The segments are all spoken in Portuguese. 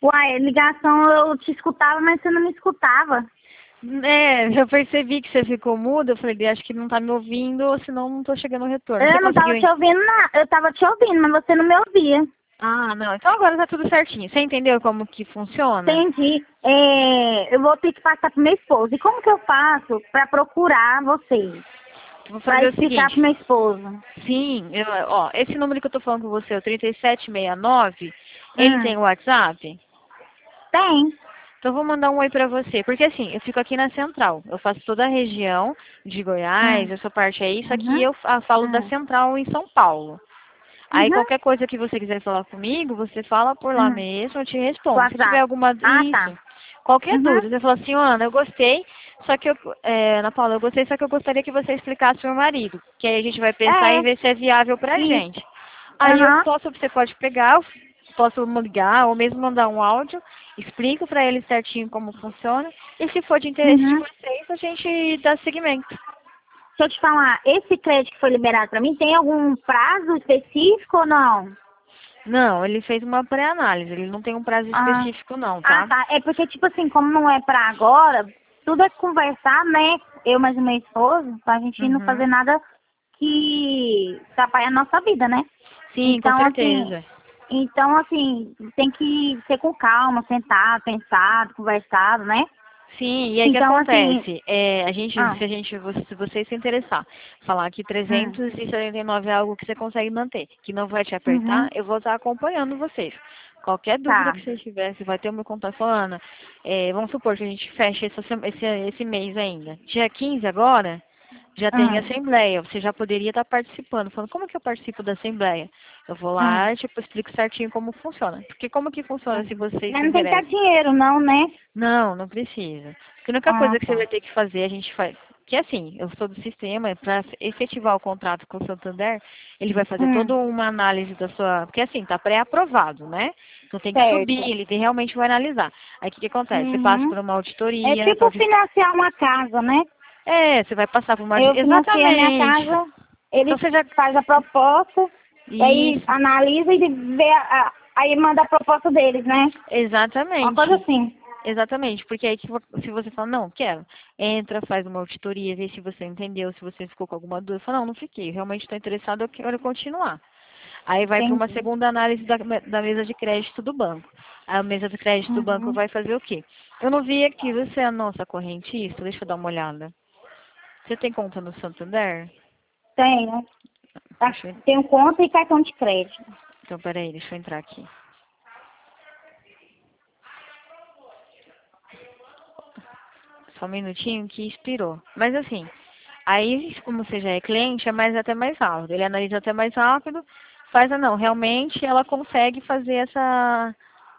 Uai, ligação eu te escutava, mas você não me escutava. É, eu percebi que você ficou muda, eu falei, acho que não tá me ouvindo, ou senão não tô chegando ao retorno. Você Eu não tava conseguiu? te ouvindo, não. Eu tava te ouvindo, mas você não me ouvia. Ah, não, então agora tá tudo certinho. Você entendeu como que funciona? Entendi. Eu vou ter que passar pro meu esposo. E como que eu faço pra procurar vocês? Vou Pra fazer o explicar pro seguinte. meu esposo. Sim, ó, esse número que eu tô falando com você, o 3769, ele tem Hum, o WhatsApp? tem. Então eu vou mandar um oi pra você, porque assim, eu fico aqui na central, eu faço toda a região de Goiás, Hum, essa parte aí, só que uhum, eu falo da hum, central em São Paulo. Aí uhum, qualquer coisa que você quiser falar comigo, você fala por lá hum. mesmo, eu te respondo. Se tiver WhatsApp. alguma, Ah, tá. isso, qualquer Uhum. dúvida, você fala assim, Ana, eu gostei, só que Ana Paula, eu gostei, só que eu gostaria que você explicasse pro meu marido, que aí a gente vai pensar É, em ver se é viável pra isso. gente. Aí Aham. você pode pegar, eu posso ligar ou mesmo mandar um áudio, explico pra ele certinho como funciona, e se for de interesse de Uhum. vocês, a gente dá seguimento. Deixa eu te falar, esse crédito que foi liberado pra mim, tem algum prazo específico ou não? Não, ele fez uma pré-análise, ele não tem um prazo Ah, específico não, ah, tá? tá. É porque, tipo assim, como não é pra agora, tudo é conversar, né? Eu mais o meu esposo, pra gente não fazer Uhum. nada que atrapalhe a nossa vida, né? Sim, com Então, assim, certeza. tem que ser com calma, sentado, pensado, conversado, né? Sim, e aí o que Então, assim, acontece? É, a gente, ah, se você se interessar, falar que hum, 379 é algo que você consegue manter, que não vai te apertar, uhum, eu vou estar acompanhando vocês. Qualquer dúvida tá. que você tiver, você vai ter o meu contato falando. Vamos supor que a gente feche esse mês ainda. Dia 15 agora, já tem Hum, assembleia. Você já poderia estar participando. Falando, como que eu participo da assembleia? Eu vou hum, lá e tipo, explico certinho como funciona. Porque como que funciona se uhum. vocês se Mas não tem que dar interessam? dinheiro, não, né? Não, não precisa. Porque a única Ah, coisa que você tá. vai ter que fazer, a gente faz. Que assim, eu sou do sistema, para efetivar o contrato com o Santander, ele vai fazer Hum, toda uma análise da sua. Porque assim, tá pré-aprovado, né? Então tem que subir, certo. ele realmente vai analisar. Aí o que, que acontece? Você passa Uhum. por uma É auditoria, tipo financiar uma casa, né? você vai passar por uma. Eu financiei a minha Exatamente. casa, Então ele você já. faz a proposta, e aí Isso, analisa e vê aí manda a proposta deles, né? Uma coisa exatamente. assim. Exatamente, porque aí se você fala, não, quero, entra, faz uma auditoria, vê se você entendeu, se você ficou com alguma dúvida, fala, não, não fiquei, realmente estou interessado, eu quero continuar. Aí vai para uma Entendi. segunda análise da mesa de crédito do banco. Aí a mesa de crédito do banco Uhum. vai fazer o quê? Eu não vi aqui, você é a nossa correntista, deixa eu dar uma olhada. Você tem conta no Santander? Tenho. Tá? Deixa eu, Tenho conta e cartão de crédito. então, peraí, deixa eu entrar aqui. Só um minutinho que expirou. Mas assim, aí como você já é cliente, é até mais rápido. Ele analisa até mais rápido, faz a não. Realmente ela consegue fazer essa.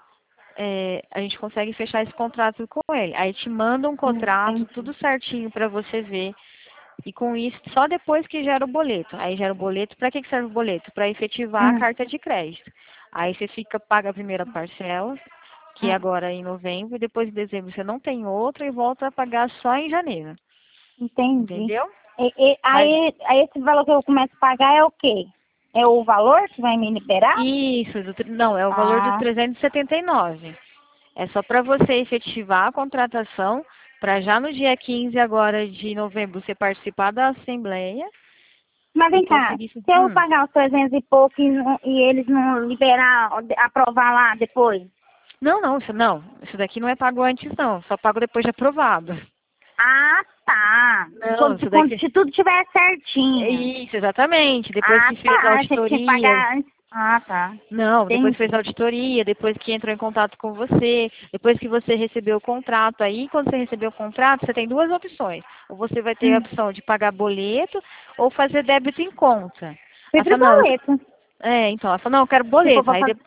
A gente consegue fechar esse contrato com ele. Aí te manda um contrato, Entendi. tudo certinho para você ver. E com isso, só depois que gera o boleto. Aí gera o boleto, para que serve o boleto? Para efetivar a Hum, carta de crédito. Aí você paga a primeira parcela, que é hum. agora em novembro, e depois de dezembro você não tem outra e volta a pagar só em janeiro. Entendi. Entendeu? Mas Aí esse valor que eu começo a pagar é o quê? É o valor que vai me liberar? isso, não, é o valor do Ah, 379. É só para você efetivar a contratação, para já no dia 15 agora de novembro você participar da assembleia mas e vem cá, conseguir. se eu pagar os 300 e pouco e eles não liberar, aprovar lá depois? Não, não, isso daqui não é pago antes não, só pago depois de aprovado. Ah, tá. Não, isso daqui. Se tudo tiver É certinho. isso, exatamente. Depois Ah, que fez a tá. Você tinha que auditoria, pagar antes. Ah, tá. não, depois fez Entendi. a auditoria, depois que entrou em contato com você, depois que você recebeu o contrato, aí quando você recebeu o contrato, você tem duas opções. Ou você vai ter a Hum. opção de pagar boleto ou fazer débito em conta. Ela Sempre fala, não, boleto. então, ela fala, não, eu quero Se for boleto. pra Aí fazer, depois,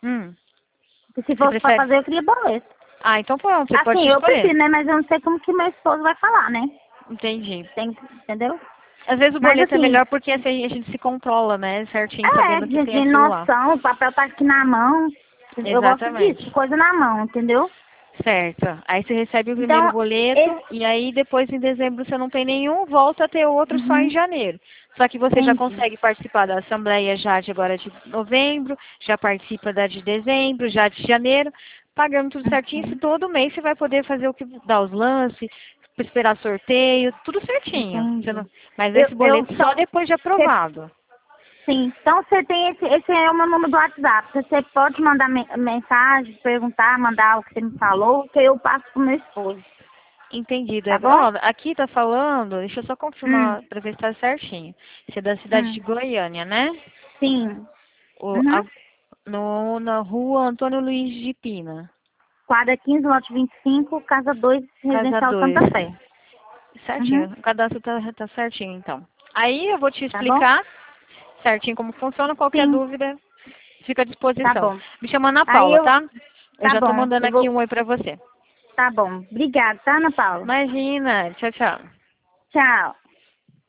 se você fosse pra prefere? fazer, eu queria boleto. Ah, então pronto, você pode Assim, eu escolher. prefiro, né? Mas eu não sei como que meu esposo vai falar, né? Entendi. Entendeu? Às vezes o Mas boleto é assim, melhor porque assim, a gente se controla, né? Certinho, sabendo que tem de aquilo lá. noção, o papel tá aqui na mão. Eu gosto disso, de Exatamente. coisa na mão, entendeu? Certo. Aí você recebe o primeiro Então, boleto esse. e aí depois em dezembro você não tem nenhum, volta a ter outro só em Uhum, janeiro. Só que você já entendi. consegue participar da assembleia já de agora de novembro, já participa da de dezembro, já de janeiro, pagando tudo certinho, se todo mês você vai poder fazer o que dar os lances, esperar sorteio, tudo certinho. Entendi. Você não- Mas Eu, esse boleto eu, só depois de aprovado. sim, então você tem esse é o meu número do WhatsApp. Você pode mandar mensagem, perguntar, mandar o que você me falou, que eu passo pro meu esposo. Entendido. Tá bom? Ó, aqui tá falando, deixa eu só Hum, confirmar pra ver se tá certinho. Você é da cidade de hum, Goiânia, né? sim. O, Uhum. na rua Antônio Luiz de Pina, Quadra 15, lote 25, casa 2, casa Residencial 2. Santa Fé. Certinho, Uhum. o cadastro tá certinho, então. Aí eu vou te Tá bom? explicar certinho como funciona, qualquer Sim, dúvida, fica à tá disposição. bom. Me chama Ana Aí Paula, eu, tá? Eu tá já tô bom. mandando Eu aqui vou, um oi pra você. tá bom. Obrigada, tá, Ana Paula? Imagina, tchau, tchau. Tchau.